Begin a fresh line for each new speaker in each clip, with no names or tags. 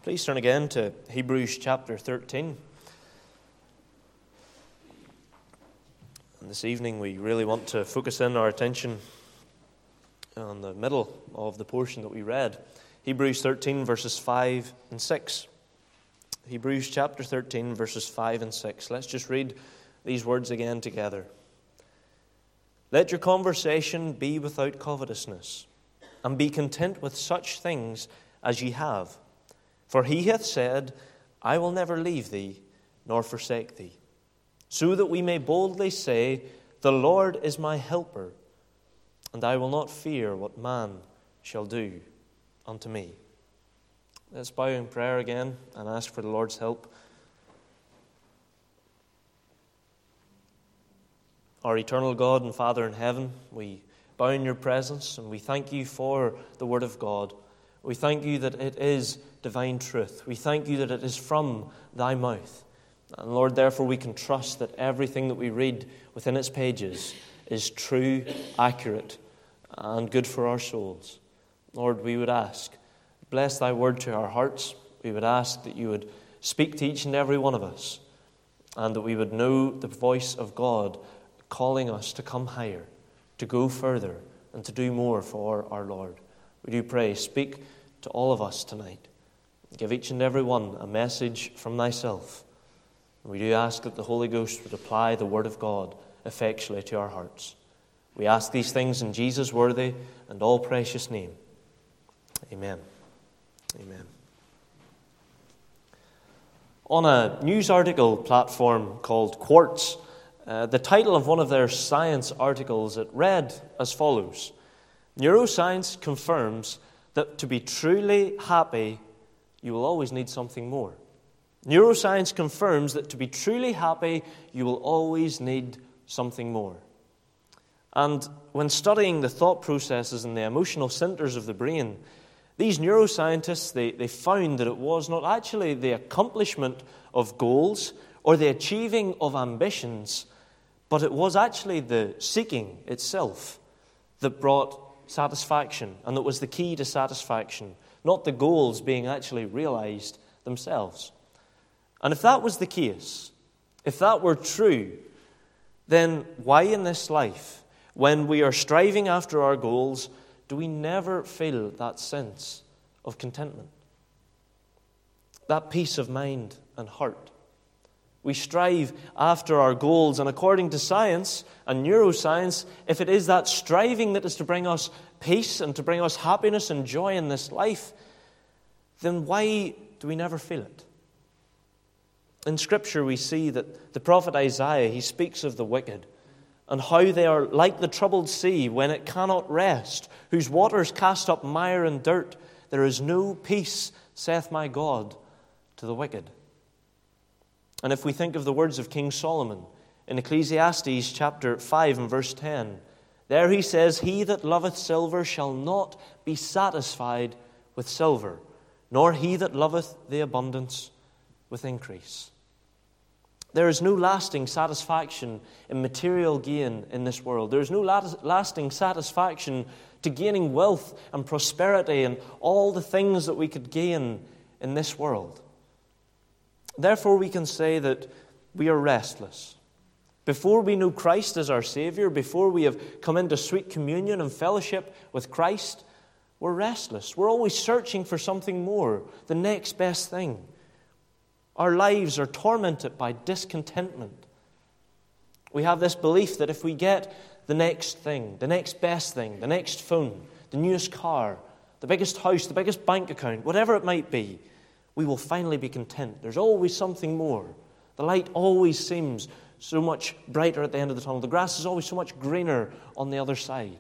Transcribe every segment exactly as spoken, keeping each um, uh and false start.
Please turn again to Hebrews chapter thirteen. And this evening we really want to focus in our attention on the middle of the portion that we read. Hebrews thirteen verses five and six. Hebrews chapter thirteen verses five and six. Let's just read these words again together. Let your conversation be without covetousness, and be content with such things as ye have. For he hath said, I will never leave thee, nor forsake thee. So that we may boldly say, the Lord is my helper, and I will not fear what man shall do unto me. Let's bow in prayer again and ask for the Lord's help. Our eternal God and Father in heaven, we bow in your presence and we thank you for the Word of God. We thank you that it is divine truth. We thank you that it is from thy mouth. And Lord, therefore we can trust that everything that we read within its pages is true, accurate, and good for our souls. Lord, we would ask, bless thy word to our hearts. We would ask that you would speak to each and every one of us, and that we would know the voice of God calling us to come higher, to go further, and to do more for our Lord. We do pray, speak to all of us tonight. Give each and every one a message from thyself. And we do ask that the Holy Ghost would apply the word of God effectually to our hearts. We ask these things in Jesus' worthy and all precious name. Amen. Amen. On a news article platform called Quartz, uh, the title of one of their science articles, it read as follows: Neuroscience confirms that to be truly happy, you will always need something more. Neuroscience confirms that to be truly happy, you will always need something more. And when studying the thought processes and the emotional centers of the brain, these neuroscientists, they, they found that it was not actually the accomplishment of goals or the achieving of ambitions, but it was actually the seeking itself that brought satisfaction, and that was the key to satisfaction, not the goals being actually realized themselves. And if that was the case, if that were true, then why in this life, when we are striving after our goals, do we never feel that sense of contentment? That peace of mind and heart. We strive after our goals, and according to science and neuroscience, if it is that striving that is to bring us peace and to bring us happiness and joy in this life, then why do we never feel it? In Scripture we see that the prophet Isaiah, he speaks of the wicked and how they are like the troubled sea when it cannot rest, whose waters cast up mire and dirt. There is no peace, saith my God, to the wicked. And if we think of the words of King Solomon in Ecclesiastes chapter five and verse ten, there he says, he that loveth silver shall not be satisfied with silver, nor he that loveth the abundance with increase. There is no lasting satisfaction in material gain in this world. There is no lasting satisfaction to gaining wealth and prosperity and all the things that we could gain in this world. Therefore, we can say that we are restless. Before we know Christ as our Savior, before we have come into sweet communion and fellowship with Christ, we're restless. We're always searching for something more, the next best thing. Our lives are tormented by discontentment. We have this belief that if we get the next thing, the next best thing, the next phone, the newest car, the biggest house, the biggest bank account, whatever it might be, we will finally be content. There's always something more. The light always seems so much brighter at the end of the tunnel. The grass is always so much greener on the other side.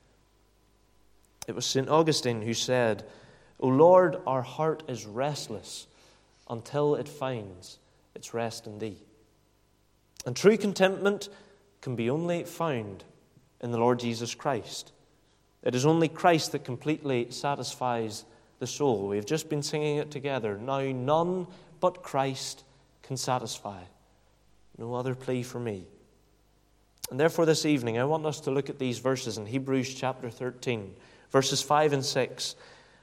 It was Saint Augustine who said, O Lord, our heart is restless until it finds its rest in thee. And true contentment can be only found in the Lord Jesus Christ. It is only Christ that completely satisfies the soul. We've just been singing it together. Now none but Christ can satisfy. No other plea for me. And therefore this evening I want us to look at these verses in Hebrews chapter thirteen, verses five and six,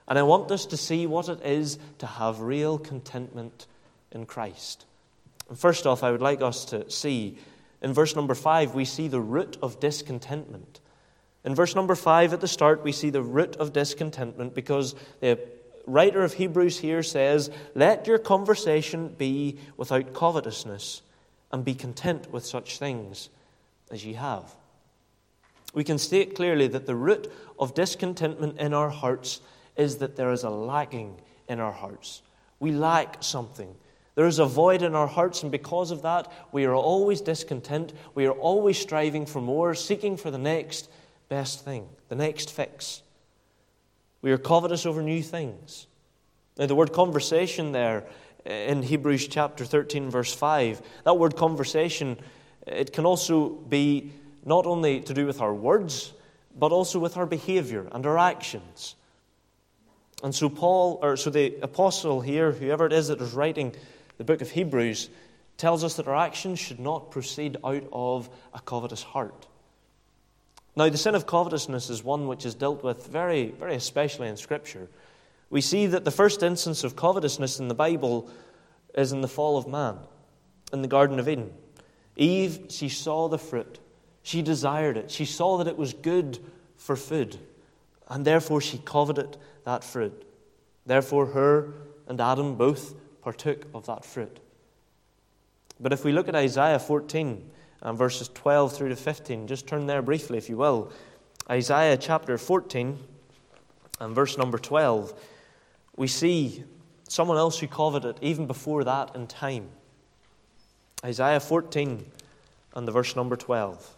And I want us to see what it is to have real contentment in Christ. And first off, I would like us to see, in verse number five, we see the root of discontentment. In verse number five at the start, we see the root of discontentment because the writer of Hebrews here says, "Let your conversation be without covetousness, and be content with such things as ye have." We can state clearly that the root of discontentment in our hearts is that there is a lacking in our hearts. We lack something. There is a void in our hearts, and because of that, we are always discontent. We are always striving for more, seeking for the next best thing, the next fix. We are covetous over new things. Now, the word conversation there in Hebrews chapter thirteen, verse five, that word conversation, it can also be not only to do with our words, but also with our behavior and our actions. And so Paul, or so the apostle here, whoever it is that is writing the book of Hebrews, tells us that our actions should not proceed out of a covetous heart. Now, the sin of covetousness is one which is dealt with very, very especially in Scripture. We see that the first instance of covetousness in the Bible is in the fall of man, in the Garden of Eden. Eve, she saw the fruit. She desired it. She saw that it was good for food, and therefore she coveted that fruit. Therefore, her and Adam both partook of that fruit. But if we look at Isaiah fourteen, and verses twelve through to fifteen, just turn there briefly if you will. Isaiah chapter fourteen and verse number twelve, we see someone else who coveted even before that in time. Isaiah fourteen and the verse number twelve.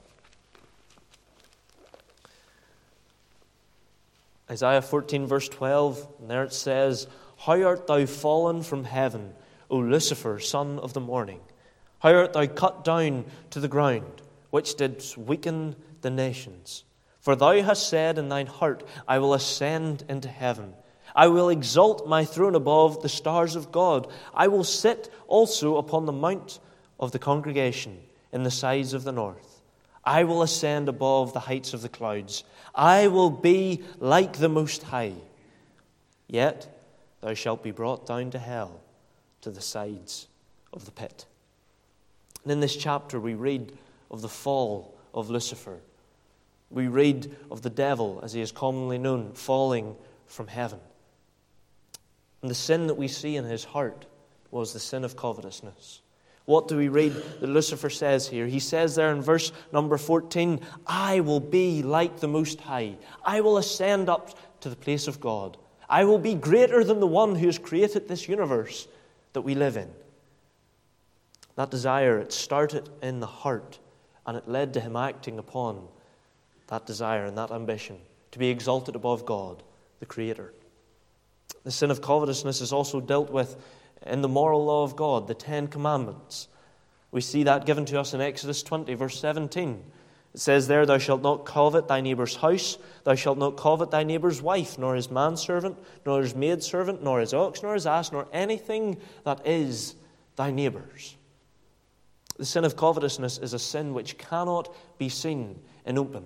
Isaiah fourteen verse twelve, and there it says, "How art thou fallen from heaven, O Lucifer, son of the morning? How art thou cut down to the ground, which didst weaken the nations? For thou hast said in thine heart, I will ascend into heaven. I will exalt my throne above the stars of God. I will sit also upon the mount of the congregation in the sides of the north. I will ascend above the heights of the clouds. I will be like the Most High. Yet thou shalt be brought down to hell, to the sides of the pit." And in this chapter we read of the fall of Lucifer. We read of the devil, as he is commonly known, falling from heaven. And the sin that we see in his heart was the sin of covetousness. What do we read that Lucifer says here? He says there in verse number fourteen, "I will be like the Most High. I will ascend up to the place of God. I will be greater than the one who has created this universe that we live in." That desire, it started in the heart, and it led to him acting upon that desire and that ambition to be exalted above God, the Creator. The sin of covetousness is also dealt with in the moral law of God, the Ten Commandments. We see that given to us in Exodus twenty, verse seventeen. It says there, "Thou shalt not covet thy neighbour's house, thou shalt not covet thy neighbour's wife, nor his manservant, nor his maidservant, nor his ox, nor his ass, nor anything that is thy neighbour's." The sin of covetousness is a sin which cannot be seen in open.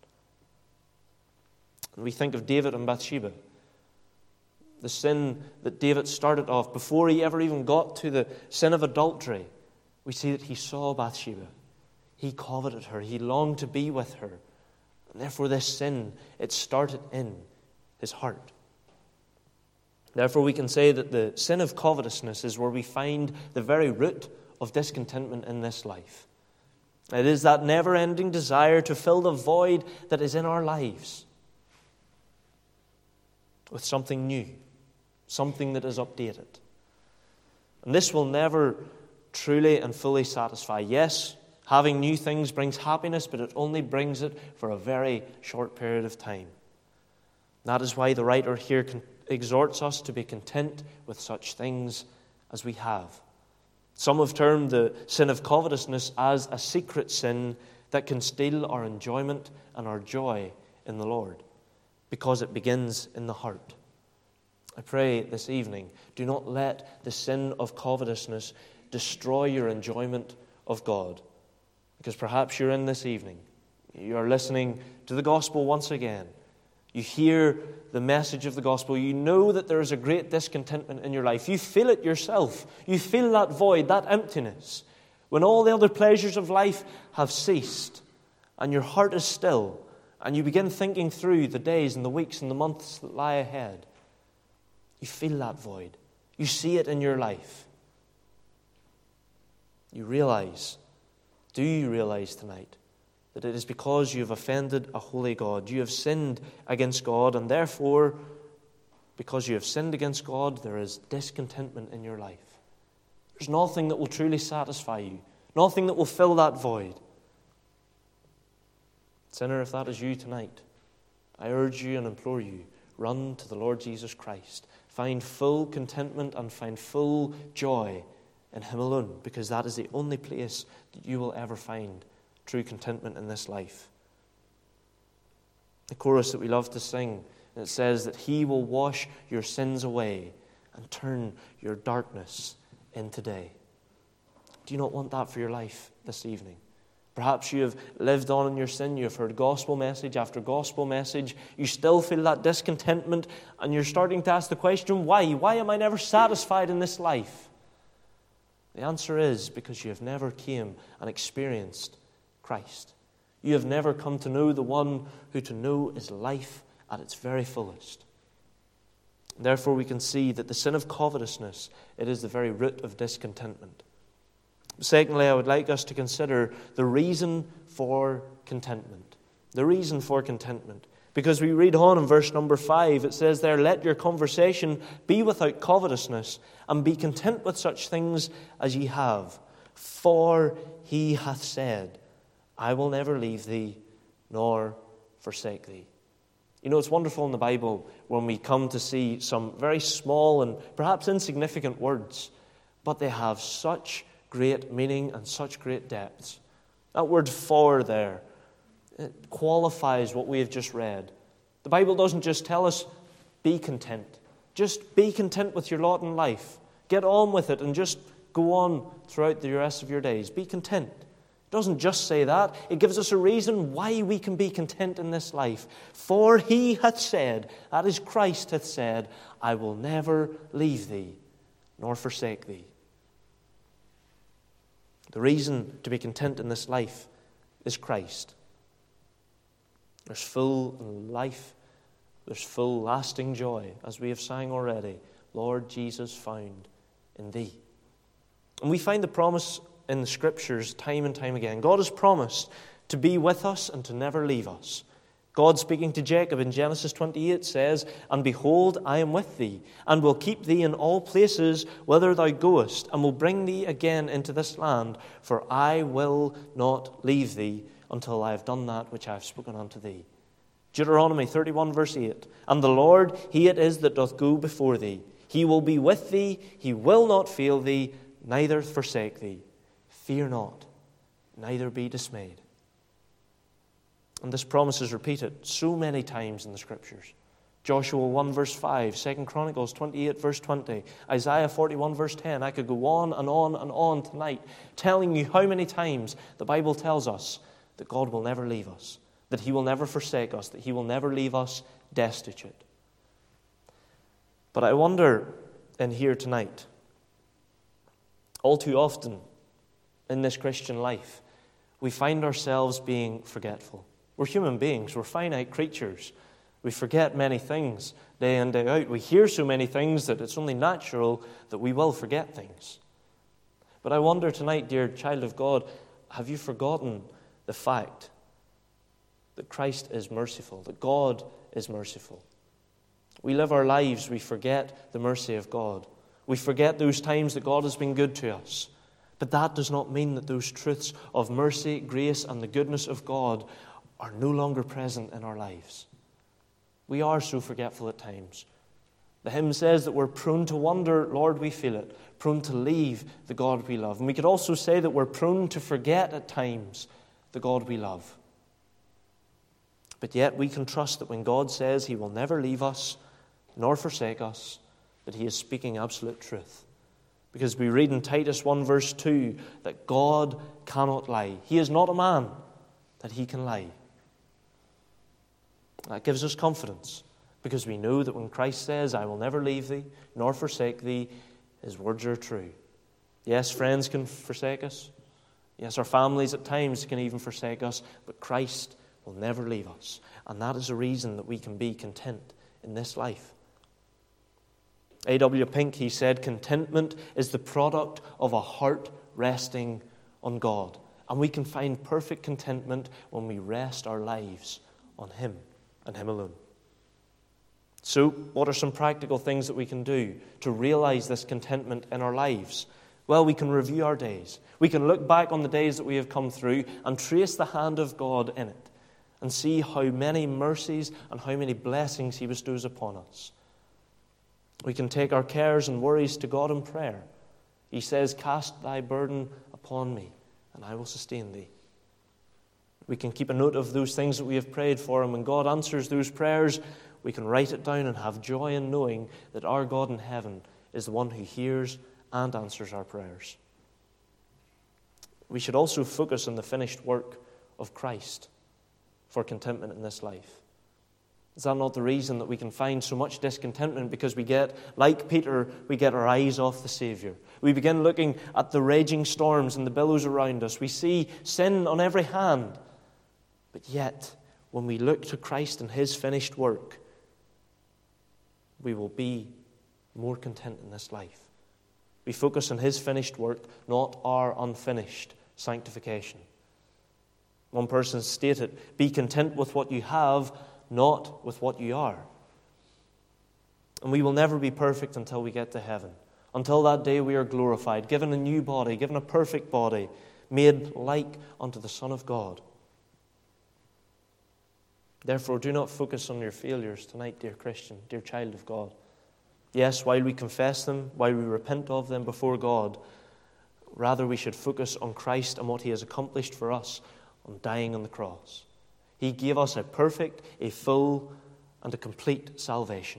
And we think of David and Bathsheba. The sin that David started off before he ever even got to the sin of adultery. We see that he saw Bathsheba. He coveted her. He longed to be with her. And therefore this sin, it started in his heart. Therefore we can say that the sin of covetousness is where we find the very root of discontentment in this life. It is that never-ending desire to fill the void that is in our lives with something new, something that is updated. And this will never truly and fully satisfy. Yes, having new things brings happiness, but it only brings it for a very short period of time. That is why the writer here exhorts us to be content with such things as we have. Some have termed the sin of covetousness as a secret sin that can steal our enjoyment and our joy in the Lord, because it begins in the heart. I pray this evening, do not let the sin of covetousness destroy your enjoyment of God. Because perhaps you're in this evening, you are listening to the gospel once again, You hear the message of the gospel. You know that there is a great discontentment in your life. You feel it yourself. You feel that void, that emptiness. When all the other pleasures of life have ceased and your heart is still and you begin thinking through the days and the weeks and the months that lie ahead, you feel that void. You see it in your life. You realize, do you realize tonight, that it is because you have offended a holy God. You have sinned against God, and therefore, because you have sinned against God, there is discontentment in your life. There's nothing that will truly satisfy you, nothing that will fill that void. Sinner, if that is you tonight, I urge you and implore you, run to the Lord Jesus Christ. Find full contentment and find full joy in Him alone, because that is the only place that you will ever find true contentment in this life. The chorus that we love to sing, it says that He will wash your sins away and turn your darkness into day. Do you not want that for your life this evening? Perhaps you have lived on in your sin, you have heard gospel message after gospel message, you still feel that discontentment, and you're starting to ask the question, why? Why am I never satisfied in this life? The answer is because you have never came and experienced Christ. You have never come to know the one who to know is life at its very fullest. Therefore, we can see that the sin of covetousness, it is the very root of discontentment. Secondly, I would like us to consider the reason for contentment. The reason for contentment. Because we read on in verse number five, it says there, "Let your conversation be without covetousness, and be content with such things as ye have. For He hath said, I will never leave thee, nor forsake thee." You know, it's wonderful in the Bible when we come to see some very small and perhaps insignificant words, but they have such great meaning and such great depths. That word "for" there, it qualifies what we have just read. The Bible doesn't just tell us, be content. Just be content with your lot in life. Get on with it and just go on throughout the rest of your days. Be content. It doesn't just say that. It gives us a reason why we can be content in this life. For He hath said, that is Christ hath said, I will never leave thee, nor forsake thee. The reason to be content in this life is Christ. There's full life, there's full lasting joy, as we have sang already, Lord Jesus found in thee. And we find the promise in the Scriptures time and time again. God has promised to be with us and to never leave us. God, speaking to Jacob in Genesis twenty-eight, says, "And behold, I am with thee, and will keep thee in all places whither thou goest, and will bring thee again into this land, for I will not leave thee until I have done that which I have spoken unto thee." Deuteronomy thirty-one, verse eight, "And the Lord, He it is that doth go before thee. He will be with thee, He will not fail thee, neither forsake thee. Fear not, neither be dismayed." And this promise is repeated so many times in the Scriptures. Joshua one, verse five, Second Chronicles twenty-eight, verse twenty, Isaiah forty-one, verse ten. I could go on and on and on tonight, telling you how many times the Bible tells us that God will never leave us, that He will never forsake us, that He will never leave us destitute. But I wonder in here tonight, all too often in this Christian life, we find ourselves being forgetful. We're human beings. We're finite creatures. We forget many things day in, day out. We hear so many things that it's only natural that we will forget things. But I wonder tonight, dear child of God, have you forgotten the fact that Christ is merciful, that God is merciful? We live our lives, we forget the mercy of God. We forget those times that God has been good to us. But that does not mean that those truths of mercy, grace, and the goodness of God are no longer present in our lives. We are so forgetful at times. The hymn says that we're prone to wonder, Lord, we feel it, prone to leave the God we love. And we could also say that we're prone to forget at times the God we love. But yet we can trust that when God says He will never leave us nor forsake us, that He is speaking absolute truth. Because we read in Titus one, verse two, that God cannot lie. He is not a man that He can lie. That gives us confidence, because we know that when Christ says, I will never leave thee, nor forsake thee, his words are true. Yes, friends can forsake us. Yes, our families at times can even forsake us, but Christ will never leave us. And that is a reason that we can be content in this life. A W Pink, he said, contentment is the product of a heart resting on God. And we can find perfect contentment when we rest our lives on him and him alone. So, what are some practical things that we can do to realize this contentment in our lives? Well, we can review our days. We can look back on the days that we have come through and trace the hand of God in it and see how many mercies and how many blessings he bestows upon us. We can take our cares and worries to God in prayer. He says, cast thy burden upon me, and I will sustain thee. We can keep a note of those things that we have prayed for, and when God answers those prayers, we can write it down and have joy in knowing that our God in heaven is the one who hears and answers our prayers. We should also focus on the finished work of Christ for contentment in this life. Is that not the reason that we can find so much discontentment? Because we get, like Peter, we get our eyes off the Savior. We begin looking at the raging storms and the billows around us. We see sin on every hand. But yet, when we look to Christ and his finished work, we will be more content in this life. We focus on his finished work, not our unfinished sanctification. One person stated, be content with what you have, not with what you are. And we will never be perfect until we get to heaven. Until that day we are glorified, given a new body, given a perfect body, made like unto the Son of God. Therefore, do not focus on your failures tonight, dear Christian, dear child of God. Yes, while we confess them, while we repent of them before God, rather we should focus on Christ and what he has accomplished for us on dying on the cross. He gave us a perfect, a full, and a complete salvation.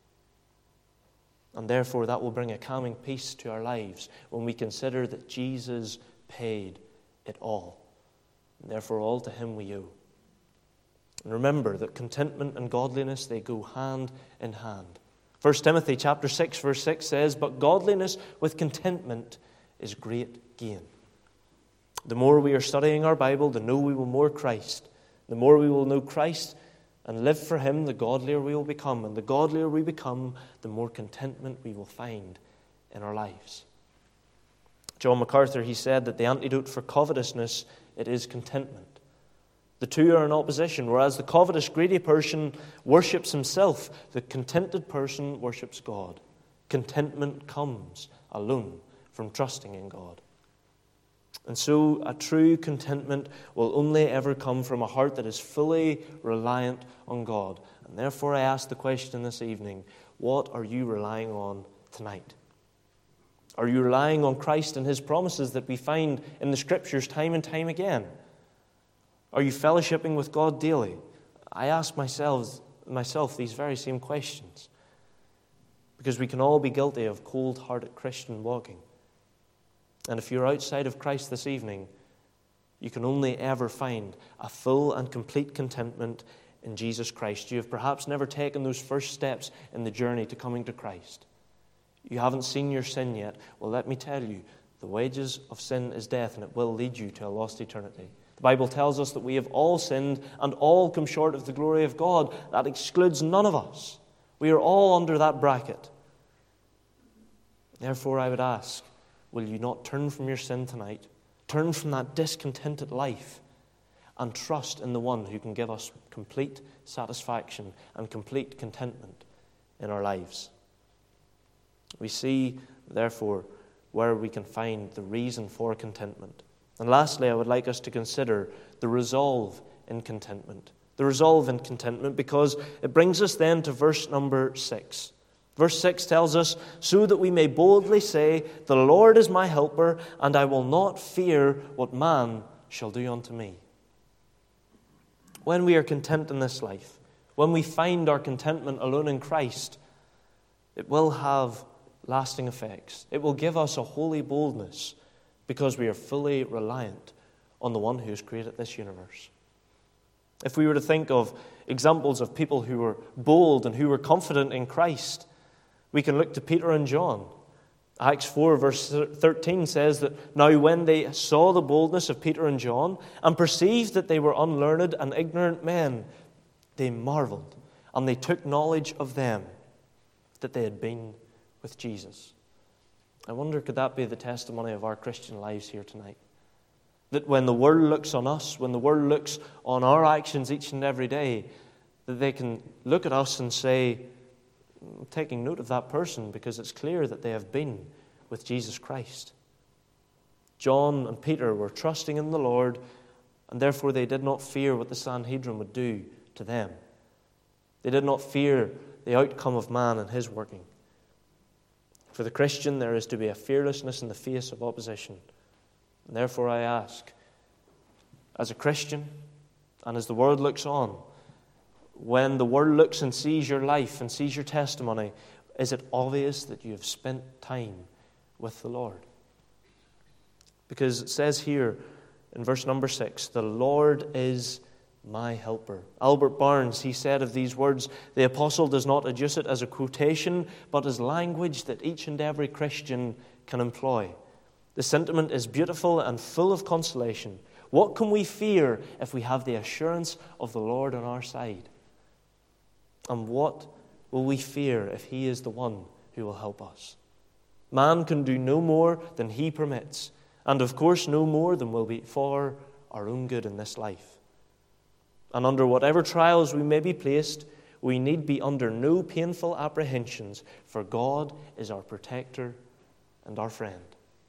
And therefore that will bring a calming peace to our lives when we consider that Jesus paid it all. And therefore all to him we owe. And remember that contentment and godliness, they go hand in hand. First Timothy chapter six, verse six says, but godliness with contentment is great gain. The more we are studying our Bible, the more we will know Christ. The more we will know Christ and live for him, the godlier we will become. And the godlier we become, the more contentment we will find in our lives. John MacArthur, he said that the antidote for covetousness, it is contentment. The two are in opposition. Whereas the covetous, greedy person worships himself, the contented person worships God. Contentment comes alone from trusting in God. And so a true contentment will only ever come from a heart that is fully reliant on God. And therefore I ask the question this evening, what are you relying on tonight? Are you relying on Christ and his promises that we find in the Scriptures time and time again? Are you fellowshipping with God daily? I ask myself, myself these very same questions, because we can all be guilty of cold-hearted Christian walking. And if you're outside of Christ this evening, you can only ever find a full and complete contentment in Jesus Christ. You have perhaps never taken those first steps in the journey to coming to Christ. You haven't seen your sin yet. Well, let me tell you, the wages of sin is death, and it will lead you to a lost eternity. The Bible tells us that we have all sinned and all come short of the glory of God. That excludes none of us. We are all under that bracket. Therefore, I would ask, will you not turn from your sin tonight, turn from that discontented life, and trust in the one who can give us complete satisfaction and complete contentment in our lives? We see, therefore, where we can find the reason for contentment. And lastly, I would like us to consider the resolve in contentment. The resolve in contentment, because it brings us then to verse number six. Verse six tells us, so that we may boldly say, the Lord is my helper, and I will not fear what man shall do unto me. When we are content in this life, when we find our contentment alone in Christ, it will have lasting effects. It will give us a holy boldness, because we are fully reliant on the one who has created this universe. If we were to think of examples of people who were bold and who were confident in Christ, we can look to Peter and John. Acts four verse thirteen says that, "Now when they saw the boldness of Peter and John and perceived that they were unlearned and ignorant men, they marveled, and they took knowledge of them that they had been with Jesus." I wonder, could that be the testimony of our Christian lives here tonight? That when the world looks on us, when the world looks on our actions each and every day, that they can look at us and say, "I'm taking note of that person because it's clear that they have been with Jesus Christ." John and Peter were trusting in the Lord, and therefore they did not fear what the Sanhedrin would do to them. They did not fear the outcome of man and his working. For the Christian, there is to be a fearlessness in the face of opposition. And therefore I ask, as a Christian, and as the world looks on, when the world looks and sees your life and sees your testimony, is it obvious that you have spent time with the Lord? Because it says here in verse number six, "The Lord is my helper." Albert Barnes, he said of these words, the apostle does not adduce it as a quotation, but as language that each and every Christian can employ. The sentiment is beautiful and full of consolation. What can we fear if we have the assurance of the Lord on our side? And what will we fear if He is the one who will help us? Man can do no more than he permits, and of course no more than will be for our own good in this life. And under whatever trials we may be placed, we need be under no painful apprehensions, for God is our protector and our friend.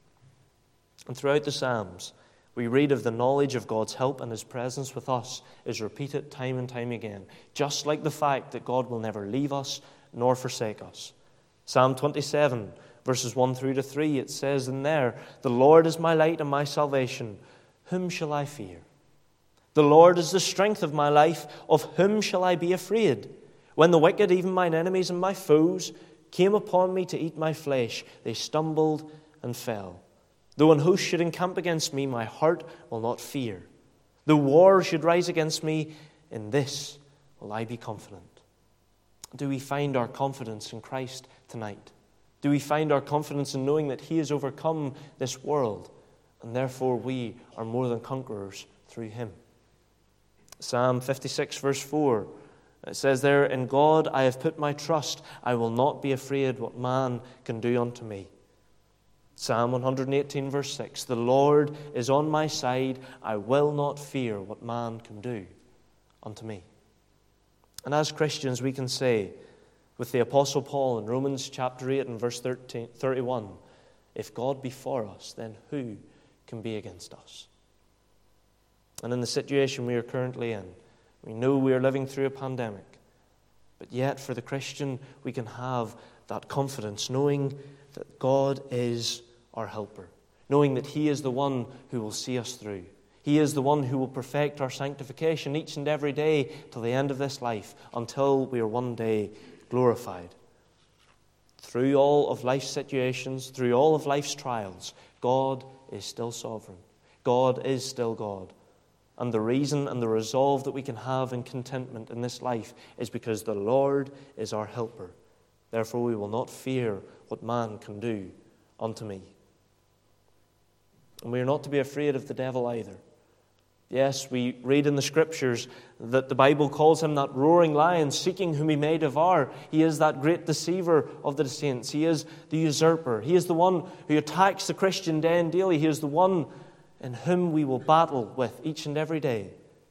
And throughout the Psalms, we read of the knowledge of God's help, and His presence with us is repeated time and time again, just like the fact that God will never leave us nor forsake us. Psalm twenty-seven, verses one through to three, it says in there, "The Lord is my light and my salvation. Whom shall I fear? The Lord is the strength of my life. Of whom shall I be afraid? When the wicked, even mine enemies and my foes, came upon me to eat my flesh, they stumbled and fell. Though an host should encamp against me, my heart will not fear. Though war should rise against me, in this will I be confident." Do we find our confidence in Christ tonight? Do we find our confidence in knowing that He has overcome this world, and therefore we are more than conquerors through Him? Psalm fifty-six, verse four, it says there, "In God I have put my trust. I will not be afraid what man can do unto me." Psalm one eighteen, verse six, "The Lord is on my side. I will not fear what man can do unto me." And as Christians, we can say, with the Apostle Paul in Romans chapter eight and verse thirty-one, "If God be for us, then who can be against us?" And in the situation we are currently in, we know we are living through a pandemic, but yet for the Christian, we can have that confidence, knowing that God is our helper, knowing that He is the one who will see us through. He is the one who will perfect our sanctification each and every day till the end of this life, until we are one day glorified. Through all of life's situations, through all of life's trials, God is still sovereign. God is still God. And the reason and the resolve that we can have in contentment in this life is because the Lord is our helper. Therefore we will not fear what man can do unto me. And we are not to be afraid of the devil either. Yes, we read in the Scriptures that the Bible calls him that roaring lion, seeking whom he may devour. He is that great deceiver of the saints. He is the usurper. He is the one who attacks the Christian day and daily. He is the one in whom we will battle with each and every day.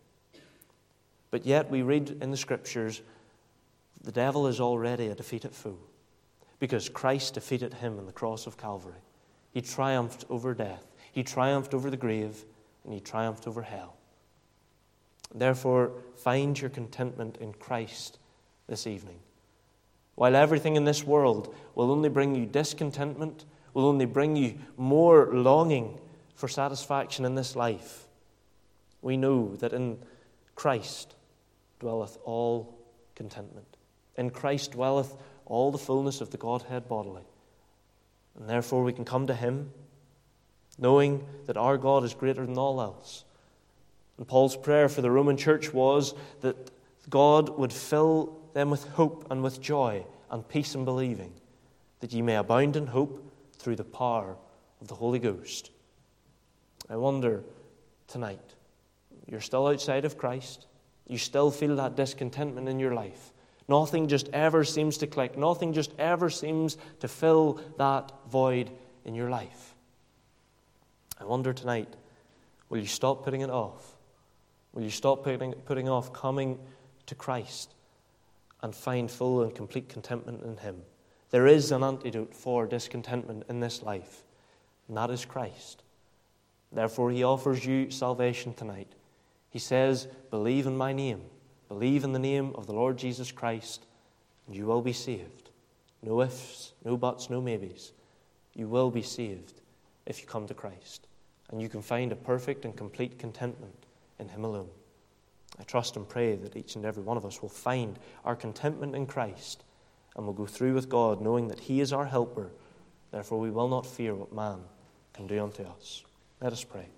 But yet we read in the Scriptures, the devil is already a defeated foe, because Christ defeated him on the cross of Calvary. He triumphed over death. He triumphed over the grave, and He triumphed over hell. Therefore, find your contentment in Christ this evening. While everything in this world will only bring you discontentment, will only bring you more longing for satisfaction in this life, we know that in Christ dwelleth all contentment. In Christ dwelleth all the fullness of the Godhead bodily. And therefore we can come to Him, knowing that our God is greater than all else, And Paul's prayer for the Roman church was that God would fill them with hope and with joy and peace in believing, that ye may abound in hope through the power of the Holy Ghost. I wonder tonight, you're still outside of Christ. You still feel that discontentment in your life. Nothing just ever seems to click. Nothing just ever seems to fill that void in your life. I wonder tonight, will you stop putting it off? Will you stop putting, putting off coming to Christ and find full and complete contentment in Him? There is an antidote for discontentment in this life, and that is Christ. Therefore, He offers you salvation tonight. He says, believe in my name. Believe in the name of the Lord Jesus Christ, and you will be saved. No ifs, no buts, no maybes. You will be saved if you come to Christ. And you can find a perfect and complete contentment in Him alone. I trust and pray that each and every one of us will find our contentment in Christ and will go through with God knowing that He is our helper. Therefore we will not fear what man can do unto us. Let us pray.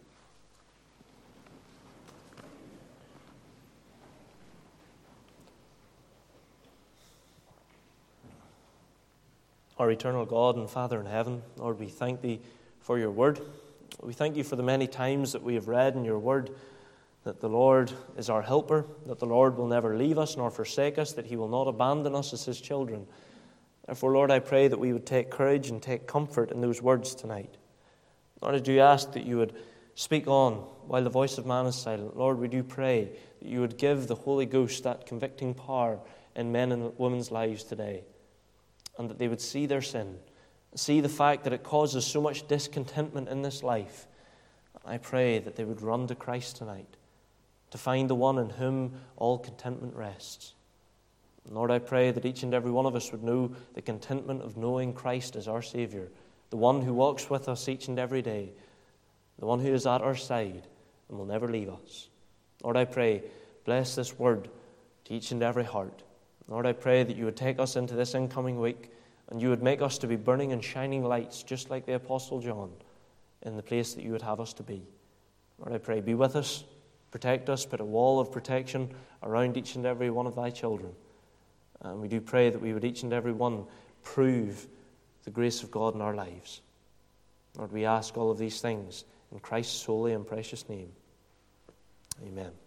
Our eternal God and Father in heaven, Lord, we thank Thee for Your word. We thank You for the many times that we have read in Your word that the Lord is our helper, that the Lord will never leave us nor forsake us, that He will not abandon us as His children. Therefore, Lord, I pray that we would take courage and take comfort in those words tonight. Lord, I do ask that You would speak on while the voice of man is silent. Lord, we do pray that You would give the Holy Ghost that convicting power in men and women's lives today, and that they would see their sin, see the fact that it causes so much discontentment in this life. I pray that they would run to Christ tonight, to find the one in whom all contentment rests. Lord, I pray that each and every one of us would know the contentment of knowing Christ as our Savior, the one who walks with us each and every day, the one who is at our side and will never leave us. Lord, I pray, bless this word to each and every heart. Lord, I pray that You would take us into this incoming week and You would make us to be burning and shining lights just like the Apostle John in the place that You would have us to be. Lord, I pray, be with us, protect us, put a wall of protection around each and every one of Thy children. And we do pray that we would each and every one prove the grace of God in our lives. Lord, we ask all of these things in Christ's holy and precious name. Amen.